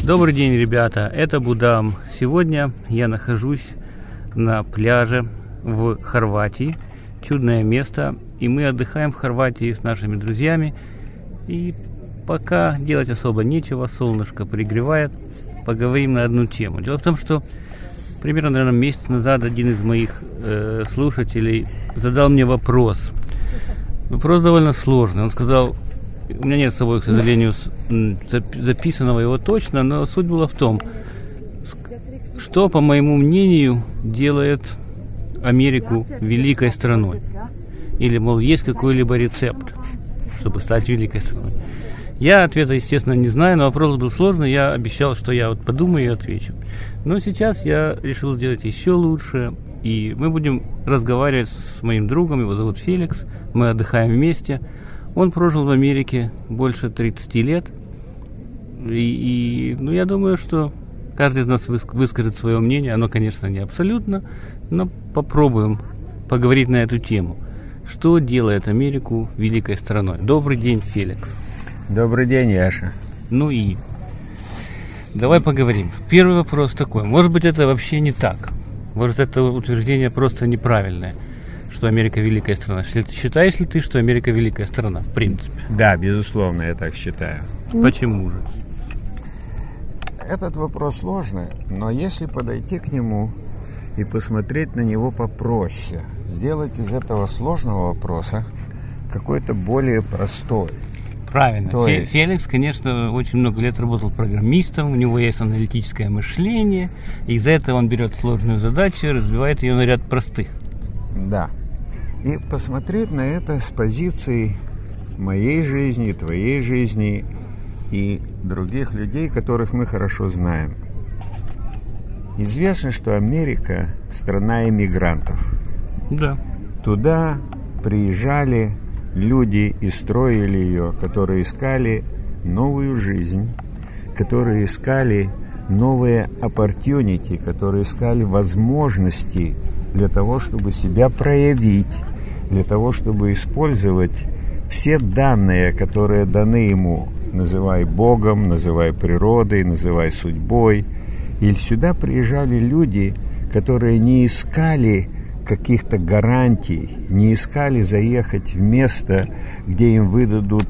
Добрый день, ребята, это Будам. Сегодня я нахожусь на пляже в Хорватии. Чудное место. И мы отдыхаем в Хорватии с нашими друзьями. И пока делать особо нечего, солнышко пригревает. Поговорим на одну тему. Дело в том, что примерно, наверное, месяц назад один из моих слушателей задал мне вопрос. Вопрос довольно сложный. Он сказал... У меня нет с собой, к сожалению, записанного его точно, но суть была в том, что, по моему мнению, делает Америку великой страной. Или, мол, есть какой-либо рецепт, чтобы стать великой страной. Я ответа, естественно, не знаю, но вопрос был сложный. Я обещал, что я вот подумаю и отвечу. Но сейчас я решил сделать еще лучше. И мы будем разговаривать с моим другом, его зовут Феликс. Мы отдыхаем вместе. Он прожил в Америке больше 30 лет. И я думаю, что каждый из нас выскажет свое мнение. Оно, конечно, не абсолютно, но попробуем поговорить на эту тему. Что делает Америку великой страной? Добрый день, Феликс. Добрый день, Яша. Ну и давай поговорим. Первый вопрос такой. Может быть, это вообще не так? Может, это утверждение просто неправильное, что Америка великая страна. Считаешь ли ты, что Америка великая страна, в принципе? Да, безусловно, я так считаю. Почему же? Этот вопрос сложный, но если подойти к нему и посмотреть на него попроще, сделать из этого сложного вопроса какой-то более простой. Правильно. Феликс, конечно, очень много лет работал программистом, у него есть аналитическое мышление, и из-за этого он берет сложную задачу и разбивает ее на ряд простых. Да. И посмотреть на это с позиции моей жизни, твоей жизни и других людей, которых мы хорошо знаем. Известно, что Америка – страна иммигрантов. Да. Туда приезжали люди и строили ее, которые искали новую жизнь, которые искали новые opportunity, которые искали возможности для того, чтобы себя проявить, для того, чтобы использовать все данные, которые даны ему, называй Богом, называй природой, называй судьбой. И сюда приезжали люди, которые не искали каких-то гарантий, не искали заехать в место, где им выдадут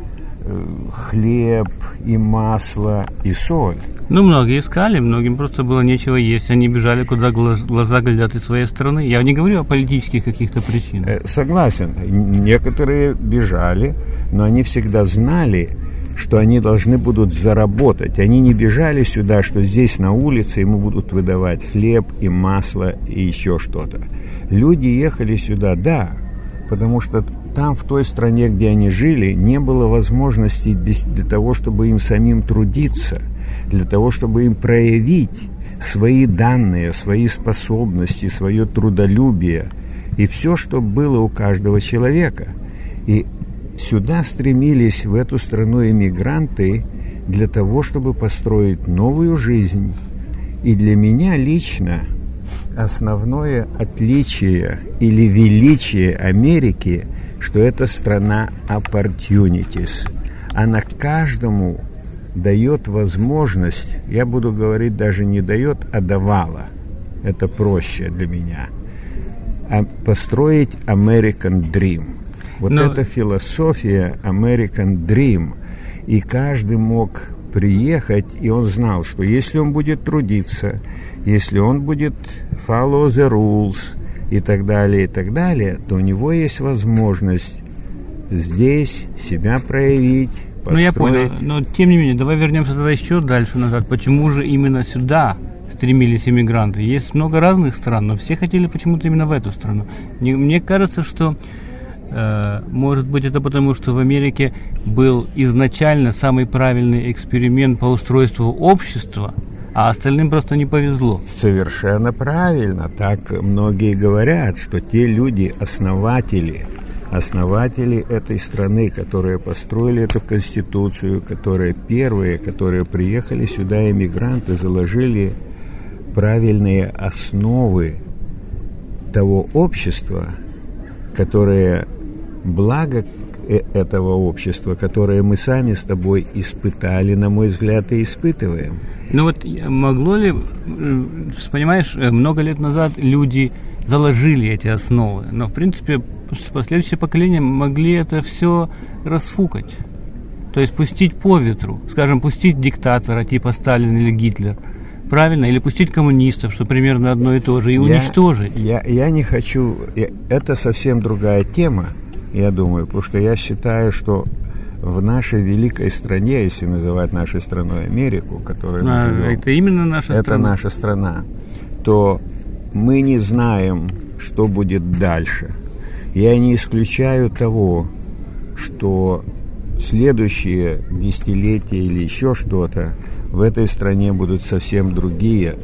хлеб и масло и соль. Многие искали, многим просто было нечего есть. Они бежали, куда глаза глядят из своей страны. Я не говорю о политических каких-то причинах. Согласен. Некоторые бежали, но они всегда знали, что они должны будут заработать. Они не бежали сюда, что здесь на улице ему будут выдавать хлеб и масло и еще что-то. Люди ехали сюда, да, потому что там, в той стране, где они жили, не было возможности для того, чтобы им самим трудиться, для того, чтобы им проявить свои данные, свои способности, свое трудолюбие и все, что было у каждого человека. И сюда стремились, в эту страну, иммигранты для того, чтобы построить новую жизнь. И для меня лично основное отличие или величие Америки, что это страна opportunities. Она каждому дает возможность, я буду говорить даже не дает, а давала. Это проще для меня. Построить American Dream. Это философия American Dream. И каждый мог приехать, и он знал, что если он будет трудиться, если он будет follow the rules и так далее, то у него есть возможность здесь себя проявить, построить. Я понял, но тем не менее, давай вернемся тогда еще дальше назад. Почему же именно сюда стремились иммигранты? Есть много разных стран, но все хотели почему-то именно в эту страну. Мне кажется, что может быть, это потому, что в Америке был изначально самый правильный эксперимент по устройству общества, а остальным просто не повезло. Совершенно правильно. Так многие говорят, что те люди, основатели этой страны, которые построили эту конституцию, которые первые, которые приехали сюда, иммигранты, заложили правильные основы того общества, которое благо этого общества, которое мы сами с тобой испытали, на мой взгляд, и испытываем. Ну вот могло ли, понимаешь, много лет назад люди заложили эти основы, но в принципе последующие поколения могли это все расфукать, то есть пустить по ветру, скажем, пустить диктатора типа Сталин или Гитлер, правильно, или пустить коммунистов, что примерно одно и то же, и уничтожить. Я не хочу, это совсем другая тема, я думаю, потому что я считаю, что в нашей великой стране, если называть нашей страной Америку, которой мы живем, это именно наша страна. Это наша страна, то мы не знаем, что будет дальше. Я не исключаю того, что следующие десятилетия или еще что-то в этой стране будут совсем другие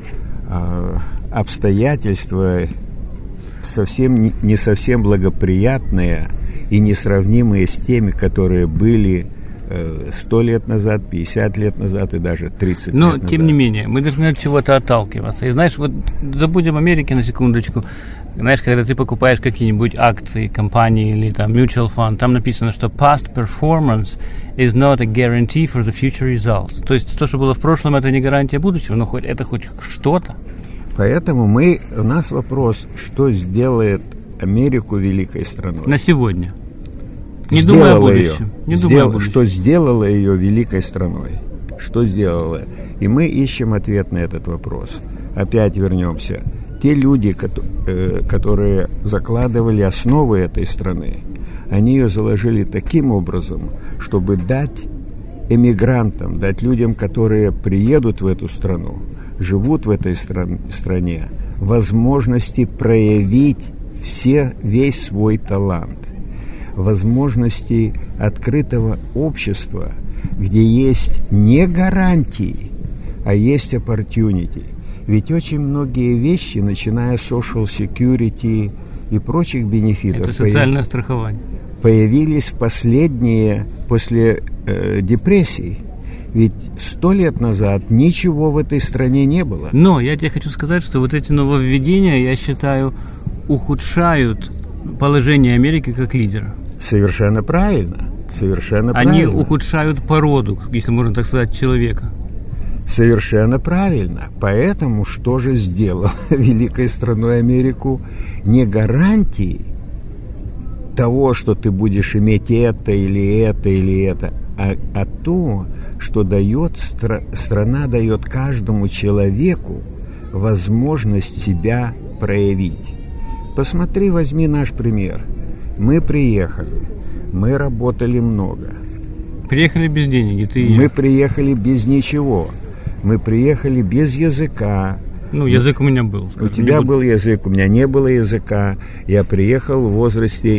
обстоятельства, совсем не совсем благоприятные и несравнимые с теми, которые были 100 лет назад, 50 лет назад и даже 30 лет назад. Но, тем не менее, мы должны от чего-то отталкиваться. И знаешь, вот забудем Америке на секундочку. Знаешь, когда ты покупаешь какие-нибудь акции компании или там mutual fund, там написано, что past performance is not a guarantee for the future results. То есть то, что было в прошлом, это не гарантия будущего, но это хоть что-то. Поэтому у нас вопрос, что сделает Америку великой страной. На сегодня. Не думая о будущем. Что сделало ее великой страной. Что сделало. И мы ищем ответ на этот вопрос. Опять вернемся. Те люди, которые закладывали основы этой страны, они ее заложили таким образом, чтобы дать эмигрантам, дать людям, которые приедут в эту страну, живут в этой стране, возможности проявить весь свой талант, возможности открытого общества, где есть не гарантии, а есть opportunity. Ведь очень многие вещи, начиная с social security и прочих бенефитов, это социальное страхование, появились последние после депрессии. Ведь 100 лет назад ничего в этой стране не было. Но я тебе хочу сказать, что вот эти нововведения, я считаю, ухудшают положение Америки как лидера. Совершенно правильно. Они ухудшают породу, если можно так сказать, человека. Совершенно правильно. Поэтому что же сделало великой страной Америку? Не гарантии того, что ты будешь иметь это или это или это, а то, что страна дает каждому человеку возможность себя проявить. Посмотри, возьми наш пример. Мы приехали, мы работали много. Приехали без денег, и ты и я. Мы приехали без ничего. Мы приехали без языка. Ну, язык у меня был. У тебя был язык, у меня не было языка. Я приехал в возрасте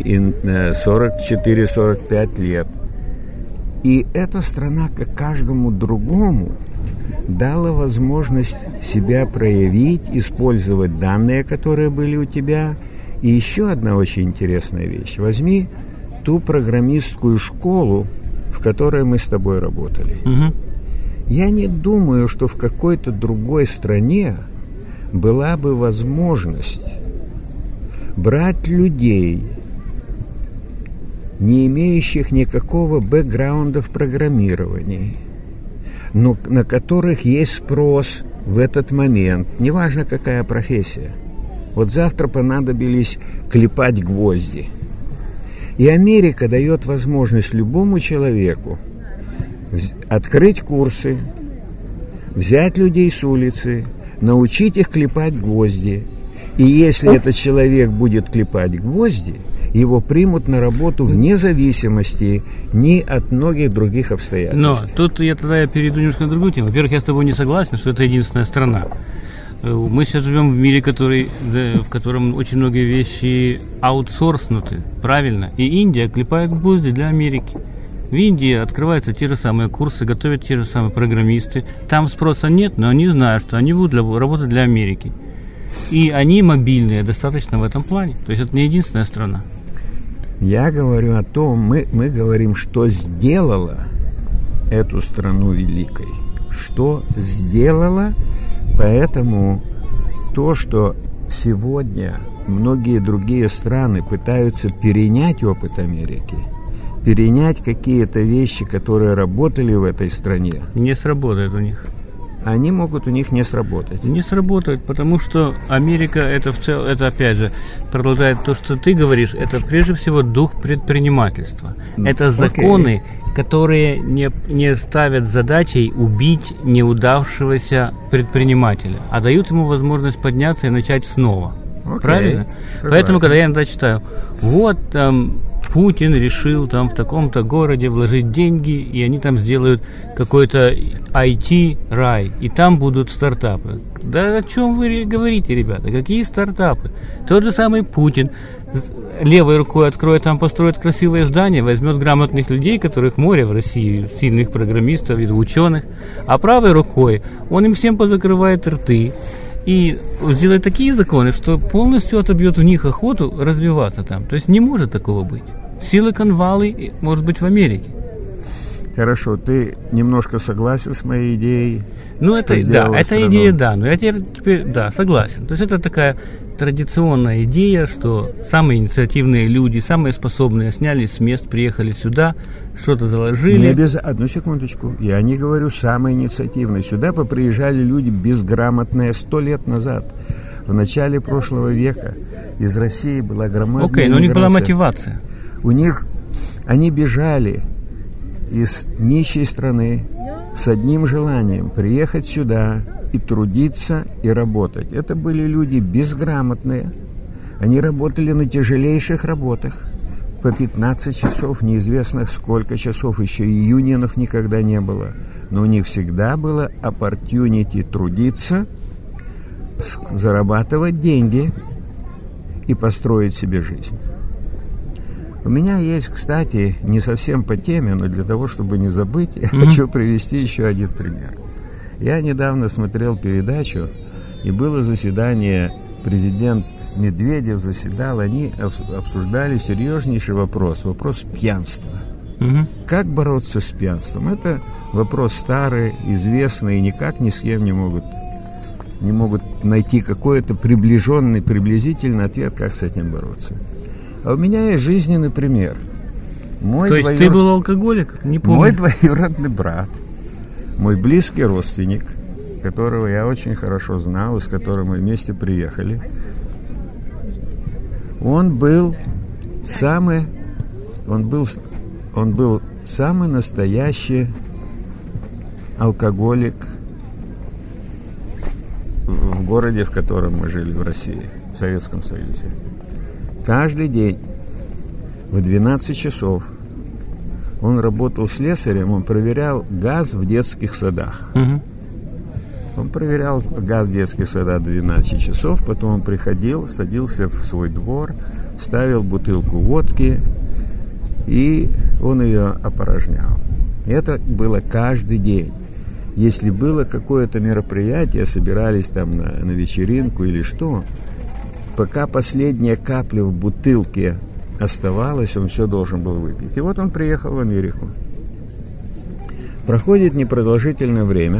44-45 лет. И эта страна, как каждому другому, дала возможность себя проявить, использовать данные, которые были у тебя. И еще одна очень интересная вещь. Возьми ту программистскую школу, в которой мы с тобой работали. Угу. Я не думаю, что в какой-то другой стране была бы возможность брать людей, не имеющих никакого бэкграунда в программировании, но на которых есть спрос в этот момент, неважно какая профессия. Вот завтра понадобились клепать гвозди. И Америка дает возможность любому человеку открыть курсы, взять людей с улицы, научить их клепать гвозди. И если этот человек будет клепать гвозди, его примут на работу вне зависимости ни от многих других обстоятельств. Но тут я перейду немножко на другую тему. Во-первых, я с тобой не согласен, что это единственная страна. Мы сейчас живем в мире, в котором очень многие вещи аутсорснуты, правильно? И Индия клепает гвозди для Америки. В Индии открываются те же самые курсы, готовят те же самые программисты. Там спроса нет, но они знают, что они будут работать для Америки. И они мобильные достаточно в этом плане. То есть это не единственная страна. Я говорю о том, мы говорим, что сделало эту страну великой. Что сделало, поэтому то, что сегодня многие другие страны пытаются перенять опыт Америки, перенять какие-то вещи, которые работали в этой стране. Не сработает у них. Они могут у них не сработать. Не сработает, потому что Америка, это опять же, продолжает то, что ты говоришь, это прежде всего дух предпринимательства. Это законы, которые не ставят задачей убить неудавшегося предпринимателя, а дают ему возможность подняться и начать снова. Правильно? Согласен. Поэтому, когда я иногда читаю, вот там Путин решил там в таком-то городе вложить деньги, и они там сделают какой-то IT-рай, и там будут стартапы. Да о чем вы говорите, ребята? Какие стартапы? Тот же самый Путин левой рукой откроет, там построит красивое здание, возьмет грамотных людей, которых море в России, сильных программистов и ученых, а правой рукой он им всем позакрывает рты и сделает такие законы, что полностью отобьет у них охоту развиваться там. То есть не может такого быть. Silicon Valley может быть в Америке. Хорошо, ты немножко согласен с моей идеей? Ну, это идея, да. Но я теперь, да, согласен. То есть это такая традиционная идея, что самые инициативные люди, самые способные снялись с мест, приехали сюда, что-то заложили. Одну секундочку. Я не говорю самые инициативные. Сюда поприезжали люди безграмотные 100 лет назад. В начале прошлого века из России была громадная Окей, но у них была мотивация. Они бежали из нищей страны с одним желанием приехать сюда и трудиться, и работать. Это были люди безграмотные. Они работали на тяжелейших работах. По 15 часов, неизвестно сколько часов, еще и юнионов никогда не было. Но у них всегда было opportunity трудиться, зарабатывать деньги и построить себе жизнь. У меня есть, кстати, не совсем по теме, но для того, чтобы не забыть, я хочу привести еще один пример. Я недавно смотрел передачу, и было заседание, президент Медведев заседал, они обсуждали серьезнейший вопрос пьянства. Как бороться с пьянством? Это вопрос старый, известный, и никак ни с кем не могут найти какой-то приблизительный ответ, как с этим бороться. А у меня есть жизненный пример. То есть ты был алкоголик? Не помню. Мой двоюродный брат, мой близкий родственник, которого я очень хорошо знал и с которым мы вместе приехали, он был самый настоящий алкоголик в городе, в котором мы жили, в России, в Советском Союзе. Каждый день в 12 часов он работал слесарем, он проверял газ в детских садах. Он проверял газ в детских садах 12 часов, потом он приходил, садился в свой двор, ставил бутылку водки, и он ее опорожнял. И это было каждый день. Если было какое-то мероприятие, собирались там на вечеринку или что, пока последняя капля в бутылке оставалась, он все должен был выпить. И вот он приехал в Америку. Проходит непродолжительное время.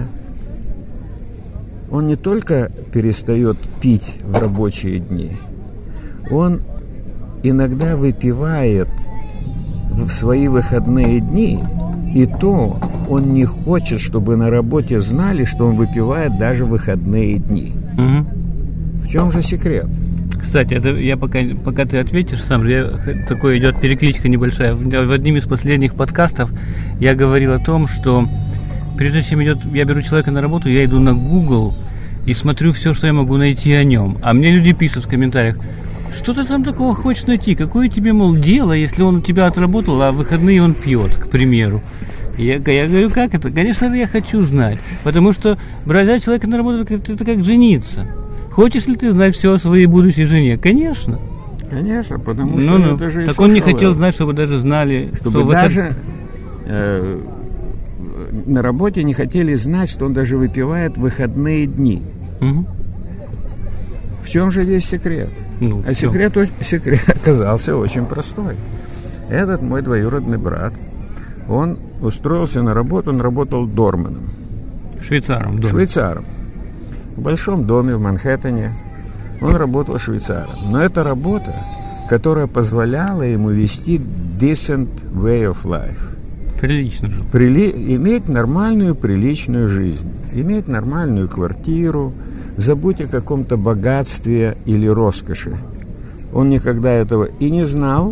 Он не только перестает пить в рабочие дни, он иногда выпивает в свои выходные дни, и то он не хочет, чтобы на работе знали, что он выпивает даже в выходные дни. В чем же секрет? Кстати, это я пока ты ответишь сам, такой идет перекличка небольшая. В одном из последних подкастов я говорил о том, что прежде чем я беру человека на работу, я иду на Google и смотрю все, что я могу найти о нем. А мне люди пишут в комментариях: что ты там такого хочешь найти? Какое тебе, мол, дело, если он у тебя отработал, а в выходные он пьет, к примеру? Я говорю, как это? Конечно, это я хочу знать. Потому что брать человека на работу, это как жениться. Хочешь ли ты знать все о своей будущей жене? Конечно. Конечно, потому что это же... Так он не хотел знать, чтобы даже знали... Чтобы даже на работе не хотели знать, что он даже выпивает в выходные дни. В чем же весь секрет? Секрет оказался очень простой. Этот мой двоюродный брат, он устроился на работу, он работал дорманом. Швейцаром. В большом доме в Манхэттене он работал швейцаром. Но эта работа которая позволяла ему вести decent way of life. Прилично жил. Иметь нормальную, приличную жизнь, иметь нормальную квартиру, забудь о каком-то богатстве или роскоши. Он никогда этого и не знал,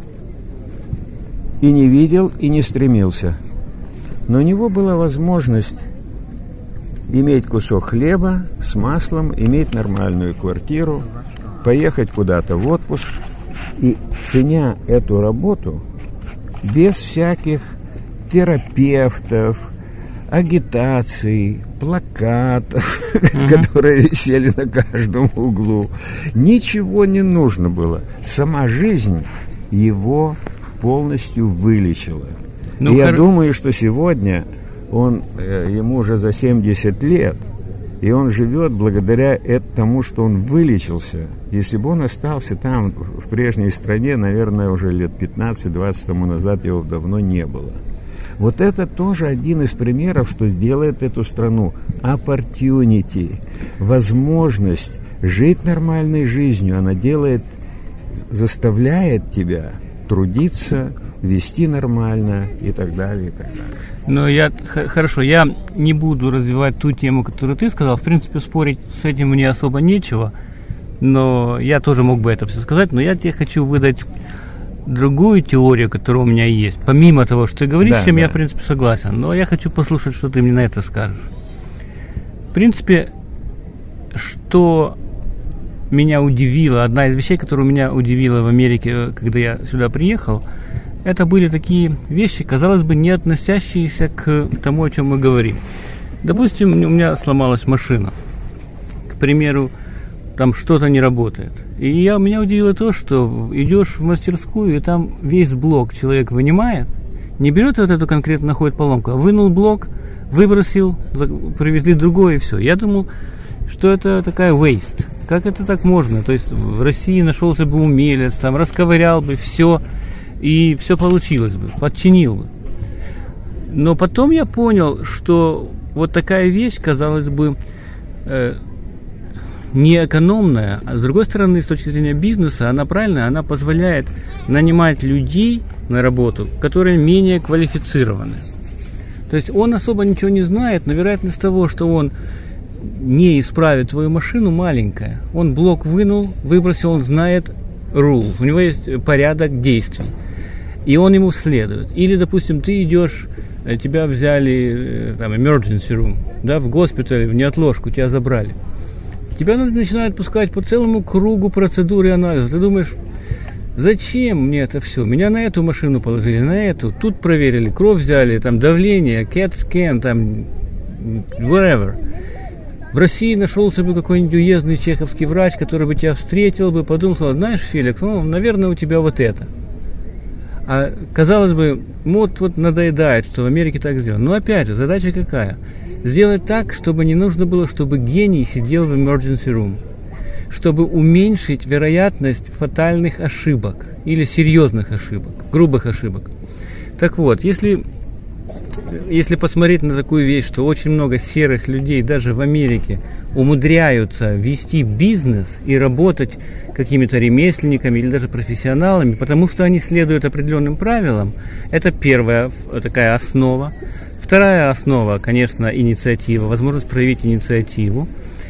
и не видел, и не стремился. Но у него была возможность иметь кусок хлеба с маслом, иметь нормальную квартиру, поехать куда-то в отпуск. И ценя эту работу, без всяких терапевтов, агитаций, плакатов, которые висели на каждом углу. Ничего не нужно было. Сама жизнь его полностью вылечила. И я думаю, что сегодня ему уже за 70 лет, и он живет благодаря тому, что он вылечился. Если бы он остался там, в прежней стране, наверное, уже лет 15-20 тому назад его давно не было. Вот это тоже один из примеров, что сделает эту страну opportunity, возможность жить нормальной жизнью. Она заставляет тебя трудиться, вести нормально и так далее, и так далее. Хорошо, я не буду развивать ту тему, которую ты сказал. В принципе, спорить с этим мне особо нечего, но я тоже мог бы это все сказать, но я тебе хочу выдать другую теорию, которая у меня есть. Помимо того, что ты говоришь, с чем я, в принципе, согласен. Но я хочу послушать, что ты мне на это скажешь. В принципе, что меня удивило, одна из вещей, которая меня удивила в Америке, когда я сюда приехал, это были такие вещи, казалось бы, не относящиеся к тому, о чем мы говорим. Допустим, у меня сломалась машина. К примеру, там что-то не работает. И меня удивило то, что идешь в мастерскую, и там весь блок человек вынимает, не берет вот эту конкретно, находит поломку, а вынул блок, выбросил, привезли другой, и все. Я думал, что это такая waste. Как это так можно? То есть в России нашелся бы умелец, там расковырял бы все, и все получилось бы, подчинил бы. Но потом я понял, что вот такая вещь, казалось бы, не экономная, а с другой стороны, с точки зрения бизнеса, она правильная, она позволяет нанимать людей на работу, которые менее квалифицированы. То есть он особо ничего не знает, но вероятность того, что он не исправит твою машину, маленькая. Он блок вынул, выбросил, он знает rules, у него есть порядок действий, и он ему следует. Или, допустим, ты идешь, тебя взяли там, emergency room, да, в госпитале, в неотложку, тебя забрали. Тебя начинают пускать по целому кругу процедуры анализа. Ты думаешь, зачем мне это все? Меня на эту машину положили, на эту. Тут проверили, кровь взяли, там давление, CAT-scan, там whatever. В России нашелся бы какой-нибудь уездный чеховский врач, который бы тебя встретил бы, подумал, знаешь, Феликс, наверное, у тебя вот это. А казалось бы, вот надоедает, что в Америке так сделано. Но опять же, задача какая? Сделать так, чтобы не нужно было, чтобы гений сидел в emergency room, чтобы уменьшить вероятность фатальных ошибок или серьезных ошибок, грубых ошибок. Так вот, если посмотреть на такую вещь, что очень много серых людей даже в Америке умудряются вести бизнес и работать какими-то ремесленниками или даже профессионалами, потому что они следуют определенным правилам, это первая такая основа. Вторая основа, конечно, инициатива, возможность проявить инициативу.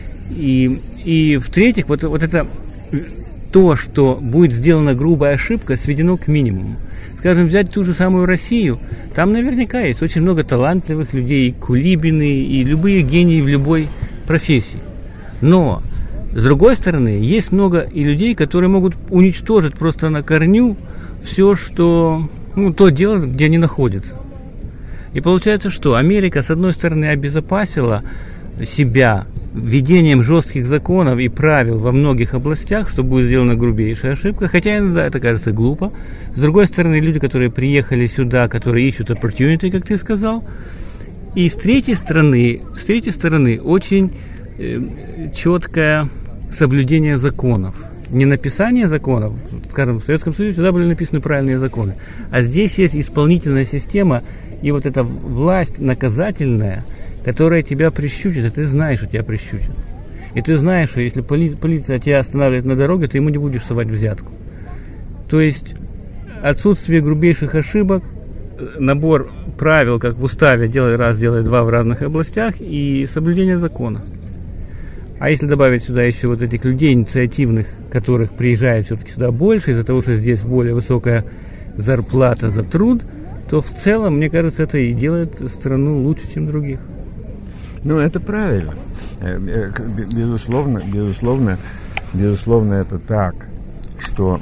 И в-третьих, вот это то, что будет сделана грубая ошибка, сведено к минимуму. Скажем, взять ту же самую Россию, там наверняка есть очень много талантливых людей, и Кулибины, и любые гении в любой профессии. Но, с другой стороны, есть много и людей, которые могут уничтожить просто на корню все, что, то дело, где они находятся. И получается, что Америка, с одной стороны, обезопасила себя введением жестких законов и правил во многих областях, что будет сделана грубейшая ошибка, хотя иногда это кажется глупо. С другой стороны, люди, которые приехали сюда, которые ищут opportunity, как ты сказал. И с третьей стороны очень четкое соблюдение законов. Не написание законов, скажем, в Советском Союзе всегда были написаны правильные законы, а здесь есть исполнительная система и вот эта власть наказательная, которая тебя прищучит, и ты знаешь, что тебя прищучат. И ты знаешь, что если полиция тебя останавливает на дороге, ты ему не будешь совать взятку. То есть отсутствие грубейших ошибок, набор правил, как в уставе, делай раз, делай два в разных областях, и соблюдение закона. А если добавить сюда еще вот этих людей инициативных, которых приезжает все-таки сюда больше, из-за того, что здесь более высокая зарплата за труд, то в целом, мне кажется, это и делает страну лучше, чем других. Ну, это правильно. Безусловно, это так, что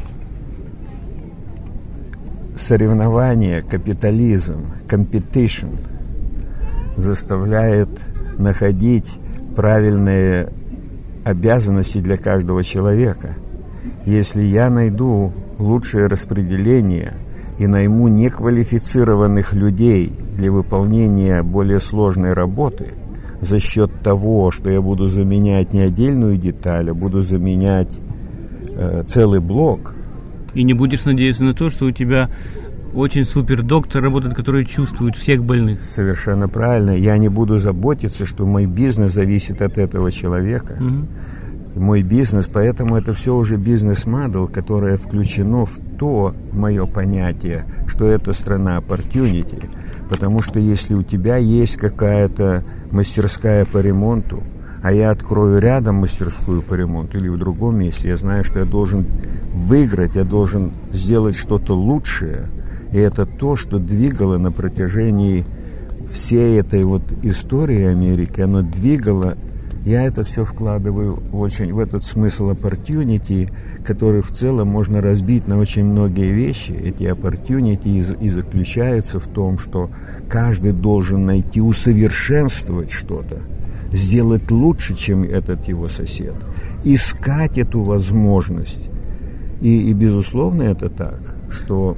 соревнование, капитализм, competition заставляет находить правильные обязанности для каждого человека. Если я найду лучшее распределение и найму неквалифицированных людей для выполнения более сложной работы за счет того, что я буду заменять не отдельную деталь, а буду заменять целый блок. И не будешь надеяться на то, что у тебя очень супер доктор работает, который чувствует всех больных. Совершенно правильно. Я не буду заботиться, что мой бизнес зависит от этого человека. Мой бизнес, поэтому это все уже бизнес-модель, которое включено в то мое понятие, что это страна opportunity. Потому что если у тебя есть какая-то мастерская по ремонту, а я открою рядом мастерскую по ремонту или в другом месте, я знаю, что я должен выиграть, я должен сделать что-то лучшее. И это то, что двигало на протяжении всей этой вот истории Америки, оно двигало. Я это все вкладываю очень в этот смысл opportunity, который в целом можно разбить на очень многие вещи. Эти opportunity и заключаются в том, что каждый должен найти, усовершенствовать что-то, сделать лучше, чем этот его сосед, искать эту возможность. И безусловно, это так, что,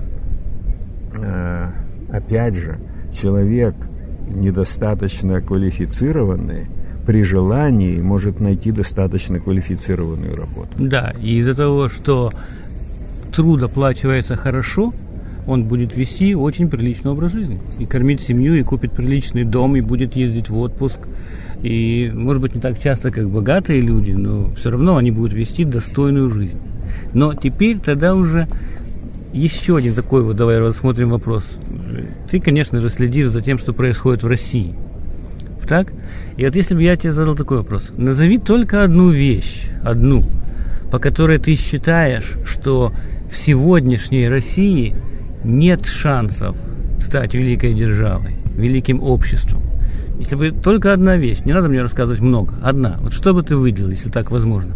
опять же, человек недостаточно квалифицированный при желании может найти достаточно квалифицированную работу. Да, и из-за того, что труд оплачивается хорошо, он будет вести очень приличный образ жизни. И кормить семью, и купит приличный дом, и будет ездить в отпуск. И, может быть, не так часто, как богатые люди, но все равно они будут вести достойную жизнь. Но теперь тогда уже еще один такой вот, давай рассмотрим вопрос. Ты, конечно же, следишь за тем, что происходит в России. Так? И вот если бы я тебе задал такой вопрос. Назови только одну вещь, по которой ты считаешь, что в сегодняшней России нет шансов стать великой державой, великим обществом. Если бы только одна вещь, не надо мне рассказывать много, одна. Вот что бы ты выделил, если так возможно?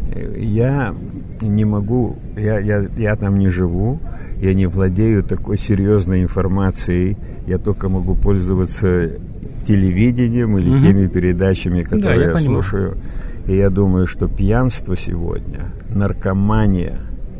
Я не могу, я там не живу, я не владею такой серьезной информацией, я только могу пользоваться телевидением или теми передачами, которые я слушаю. И я думаю, что пьянство сегодня, наркомания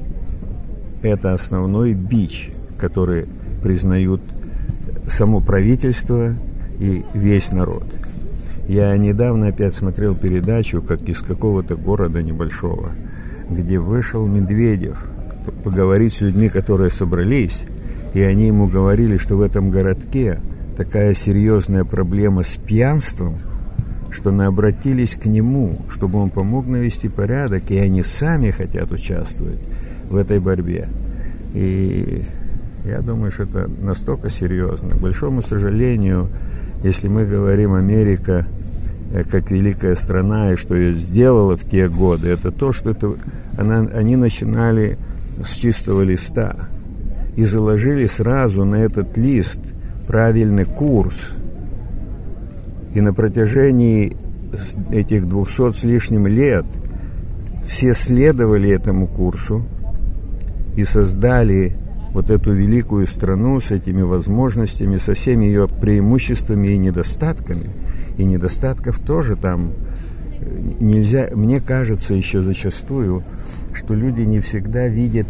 – это основной бич, который признают само правительство и весь народ. Я недавно опять смотрел передачу, как из какого-то города небольшого, где вышел Медведев поговорить с людьми, которые собрались, и они ему говорили, что в этом городке такая серьезная проблема с пьянством, что они обратились к нему, чтобы он помог навести порядок, и они сами хотят участвовать в этой борьбе. И я думаю, что это настолько серьезно. К большому сожалению, если мы говорим Америка как великая страна, и что ее сделала в те годы, это то, что они начинали с чистого листа и заложили сразу на этот лист правильный курс. И на протяжении этих 200 с лишним лет все следовали этому курсу и создали вот эту великую страну с этими возможностями, со всеми ее преимуществами и недостатками. И недостатков тоже там нельзя. Мне кажется еще зачастую, что люди не всегда видят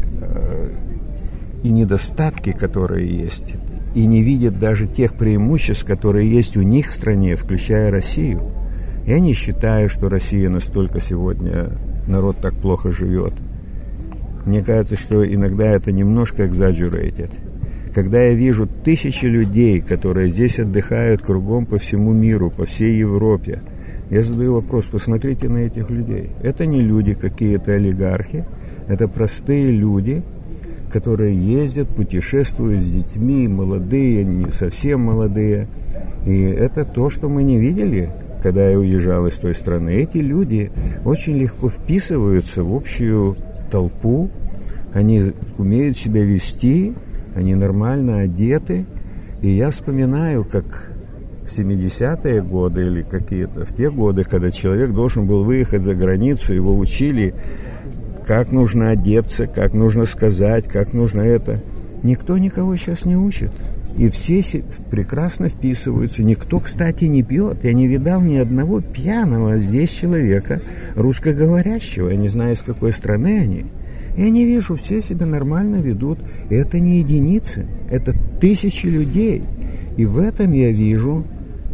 и недостатки, которые есть, и не видят даже тех преимуществ, которые есть у них в стране, включая Россию. Я не считаю, что Россия настолько сегодня, народ так плохо живет. Мне кажется, что иногда это немножко exaggerated. Когда я вижу тысячи людей, которые здесь отдыхают кругом по всему миру, по всей Европе, я задаю вопрос, посмотрите на этих людей. Это не люди какие-то олигархи, Это простые люди, которые ездят, путешествуют с детьми, молодые, не совсем молодые. И это то, что мы не видели, когда я уезжал из той страны. Эти люди очень легко вписываются в общую толпу, они умеют себя вести, они нормально одеты. И я вспоминаю, как в 70-е годы или какие-то, в те годы, когда человек должен был выехать за границу, его учили, как нужно одеться, как нужно сказать, как нужно это. Никто никого сейчас не учит. И все прекрасно вписываются. Никто, кстати, не пьет. Я не видал ни одного пьяного здесь человека, русскоговорящего. Я не знаю, из какой страны они. Я не вижу, все себя нормально ведут. И это не единицы, это тысячи людей. И в этом я вижу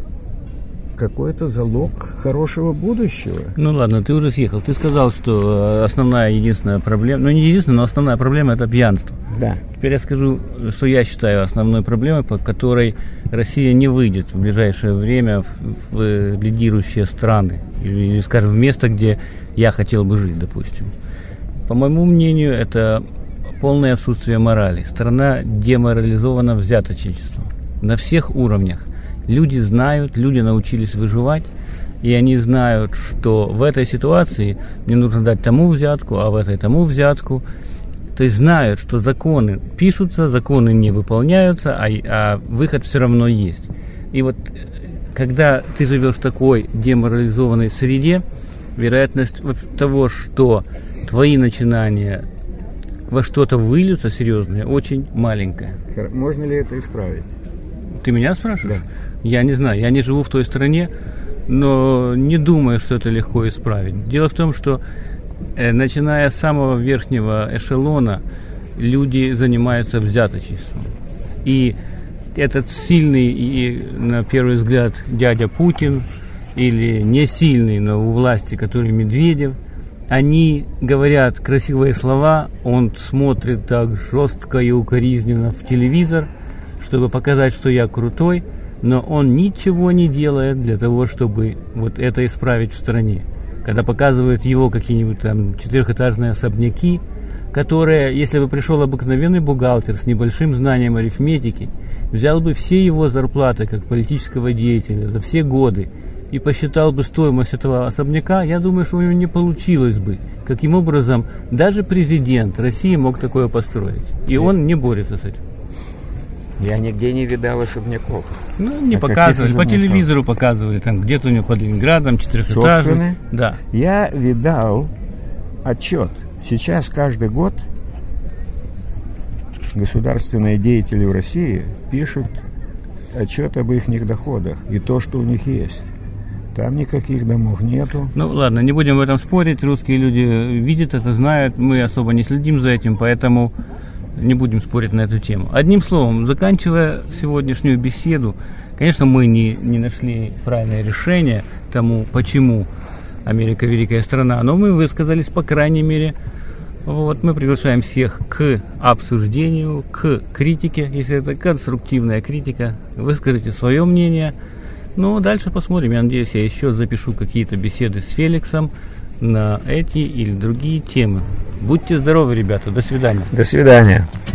какой-то залог хорошего будущего. Ну ладно, ты уже съехал. Ты сказал, что основная, единственная проблема, ну не единственная, но основная проблема – это пьянство. Да. Теперь я скажу, что я считаю основной проблемой, по которой Россия не выйдет в ближайшее время в лидирующие страны. Или, скажем, в место, где я хотел бы жить, допустим. По моему мнению, это полное отсутствие морали. Страна деморализована взяточничеством на всех уровнях. Люди знают, люди научились выживать, и они знают, что в этой ситуации мне нужно дать тому взятку, а в этой тому взятку. То есть знают, что законы пишутся, законы не выполняются, а выход все равно есть. И вот когда ты живешь в такой деморализованной среде, вероятность того, что твои начинания во что-то выльются серьезное, очень маленькая. Можно ли это исправить? Ты меня спрашиваешь? Да. Я не знаю, я не живу в той стране, но не думаю, что это легко исправить. Дело в том, что начиная с самого верхнего эшелона, люди занимаются взяточеством. И этот сильный и, на первый взгляд, дядя Путин, или не сильный, но у власти, который Медведев, они говорят красивые слова, он смотрит так жестко и укоризненно в телевизор, чтобы показать, что я крутой, но он ничего не делает для того, чтобы вот это исправить в стране. Когда показывают его какие-нибудь там 4-этажные особняки, которые, если бы пришел обыкновенный бухгалтер с небольшим знанием арифметики, взял бы все его зарплаты как политического деятеля за все годы и посчитал бы стоимость этого особняка, я думаю, что у него не получилось бы. Каким образом даже президент России мог такое построить. И он не борется с этим. Я нигде не видал особняков. Ну, не показывали, по телевизору показывали, там где-то у него под Ленинградом, 4-этажный. Да. Я видал отчет. Сейчас каждый год государственные деятели в России пишут отчет об их доходах и то, что у них есть. Там никаких домов нету. Ну ладно, не будем в этом спорить. Русские люди видят это, знают. Мы особо не следим за этим, поэтому не будем спорить на эту тему. Одним словом, заканчивая сегодняшнюю беседу, конечно, мы не нашли правильное решение тому, почему Америка великая страна, но мы высказались, по крайней мере. Вот, мы приглашаем всех к обсуждению, к критике, если это конструктивная критика. Выскажите свое мнение. Ну, дальше посмотрим. Я надеюсь, я еще запишу какие-то беседы с Феликсом на эти или другие темы. Будьте здоровы, ребята. До свидания. До свидания.